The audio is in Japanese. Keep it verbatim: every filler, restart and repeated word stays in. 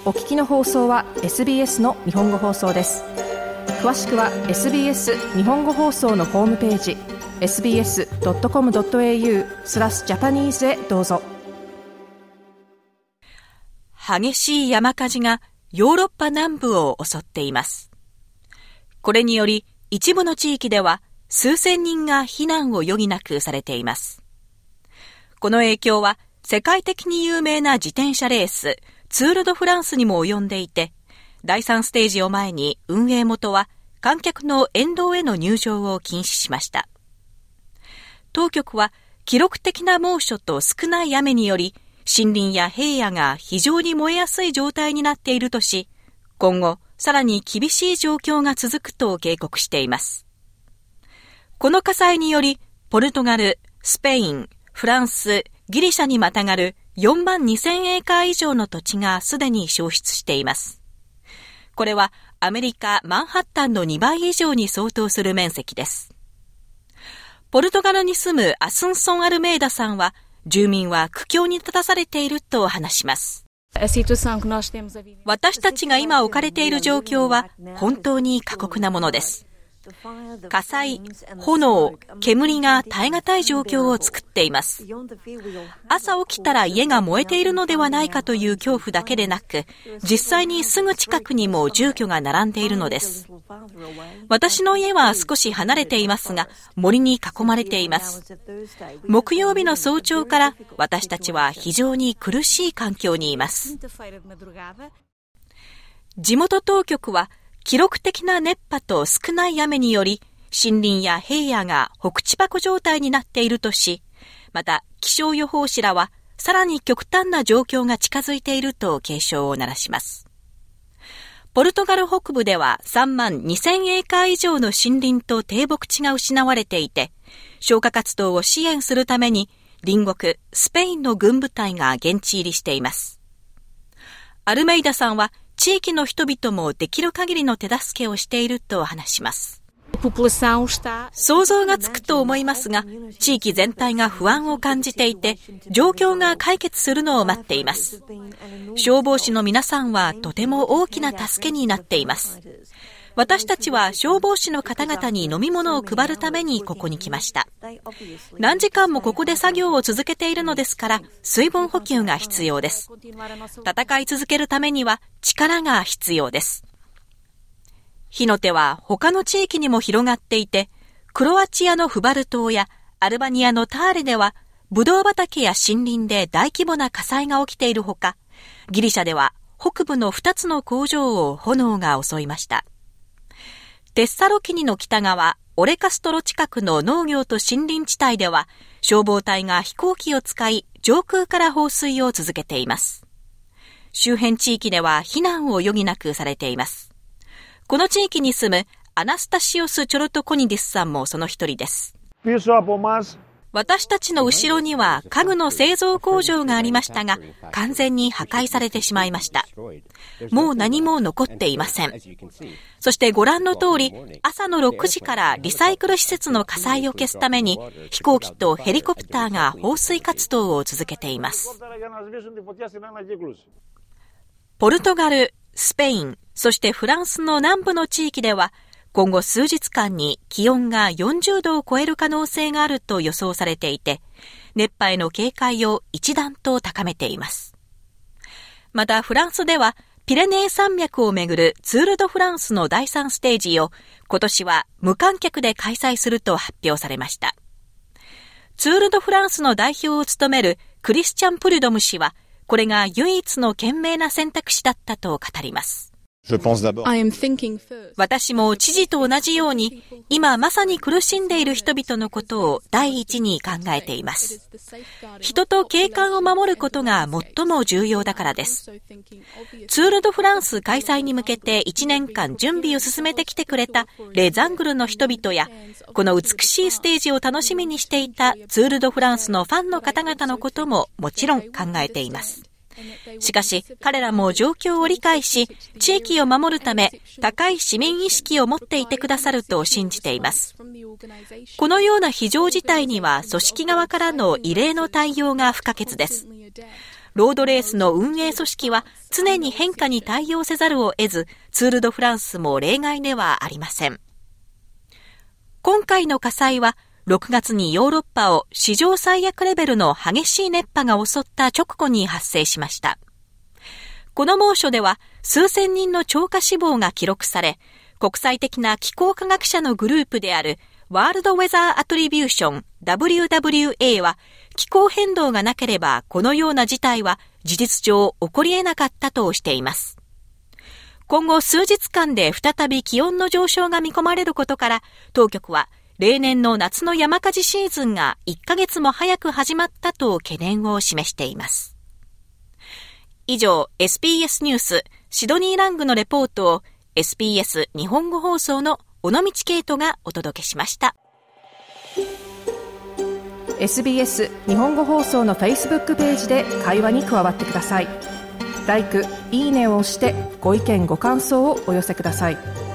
お聞きの放送は エスビーエス の日本語放送です。詳しくは エスビーエス 日本語放送のホームページ エスビーエスドットコムドットエーユー スラスジャパニーズへどうぞ。 激しい山火事がヨーロッパ南部を襲っています。これにより一部の地域では数千人が避難を余儀なくされています。この影響は世界的に有名な自転車レースツール・ド・フランスにも及んでいて、だいさんステージを前に運営元は観客の沿道への入場を禁止しました。当局は記録的な猛暑と少ない雨により森林や平野が非常に燃えやすい状態になっているとし、今後さらに厳しい状況が続くと警告しています。この火災によりポルトガル、スペイン、フランス、ギリシャにまたがるよんまんにせんエーカー以上の土地がすでに焼失しています。これはアメリカ・マンハッタンのにばい以上に相当する面積です。ポルトガルに住むアスンソン・アルメイダさんは、住民は苦境に立たされていると話します。私たちが今置かれている状況は本当に過酷なものです。火災、炎、煙が耐え難い状況を作っています。朝起きたら家が燃えているのではないかという恐怖だけでなく、実際にすぐ近くにも住居が並んでいるのです。私の家は少し離れていますが、森に囲まれています。木曜日の早朝から私たちは非常に苦しい環境にいます。地元当局は、記録的な熱波と少ない雨により森林や平野が北地箱状態になっているとし、また気象予報士らはさらに極端な状況が近づいていると警鐘を鳴らします。ポルトガル北部ではさんまんにせんエーカー以上の森林と低木地が失われていて、消火活動を支援するために隣国スペインの軍部隊が現地入りしています。アルメイダさんは地域の人々もできる限りの手助けをしていると話します。想像がつくと思いますが、地域全体が不安を感じていて、状況が解決するのを待っています。消防士の皆さんはとても大きな助けになっています。私たちは消防士の方々に飲み物を配るためにここに来ました。何時間もここで作業を続けているのですから、水分補給が必要です。戦い続けるためには力が必要です。火の手は他の地域にも広がっていて、クロアチアのフバル島やアルバニアのターレでは、ブドウ畑や森林で大規模な火災が起きているほか、ギリシャでは北部のふたつの工場を炎が襲いました。テッサロキニの北側、オレカストロ近くの農業と森林地帯では、消防隊が飛行機を使い、上空から放水を続けています。周辺地域では避難を余儀なくされています。この地域に住むアナスタシオス・チョロトコニディスさんもその一人です。私たちの後ろには家具の製造工場がありましたが、完全に破壊されてしまいました。もう何も残っていません。そしてご覧の通り、朝のろくじからリサイクル施設の火災を消すために、飛行機とヘリコプターが放水活動を続けています。ポルトガル、スペイン、そしてフランスの南部の地域では、今後数日間に気温がよんじゅうどを超える可能性があると予想されていて、熱波への警戒を一段と高めています。またフランスでは、ピレネー山脈をめぐるツール・ド・フランスのだいさんステージを今年は無観客で開催すると発表されました。ツール・ド・フランスの代表を務めるクリスチャン・プルドム氏は、これが唯一の賢明な選択肢だったと語ります。私も知事と同じように、今まさに苦しんでいる人々のことを第一に考えています。人と景観を守ることが最も重要だからです。ツール・ド・フランス開催に向けていちねんかん準備を進めてきてくれたレ・ザングルの人々や、この美しいステージを楽しみにしていたツール・ド・フランスのファンの方々のことももちろん考えています。しかし彼らも状況を理解し、地域を守るため高い市民意識を持っていてくださると信じています。このような非常事態には組織側からの異例の対応が不可欠です。 ロードレースの運営組織は常に変化に対応せざるを得ず、ツール・ド・フランスも例外ではありません。今回の火災は、ろくがつにヨーロッパを史上最悪レベルの激しい熱波が襲った直後に発生しました。この猛暑では数千人の超過死亡が記録され、国際的な気候科学者のグループであるワールドウェザーアトリビューション ダブリューダブリューエー は、気候変動がなければこのような事態は事実上起こり得なかったとしています。今後数日間で再び気温の上昇が見込まれることから、当局は例年の夏の山火事シーズンがいっかげつも早く始まったと懸念を示しています。以上、エスビーエス ニュースシドニーラングのレポートを エスビーエス 日本語放送の尾道圭人がお届けしました。 エスビーエス 日本語放送の Facebook ページで会話に加わってください。ライク、いいねを押してご意見ご感想をお寄せください。